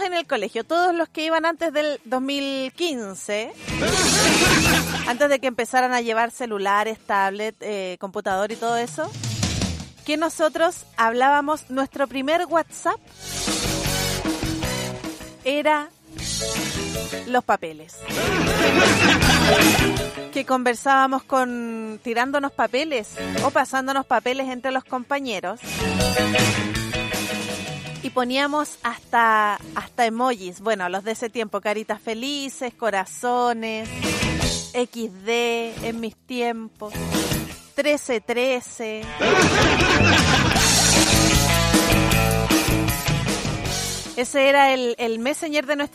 todos en el colegio, todos los que iban antes del 2015, antes de que empezaran a llevar celulares, tablet, computador y todo eso, que nosotros hablábamos, nuestro primer WhatsApp era los papeles. Que conversábamos tirándonos papeles o pasándonos papeles entre los compañeros. Y poníamos hasta emojis, bueno, los de ese tiempo, caritas felices, corazones, XD, en mis tiempos, 1313. Ese era el messenger de nuestra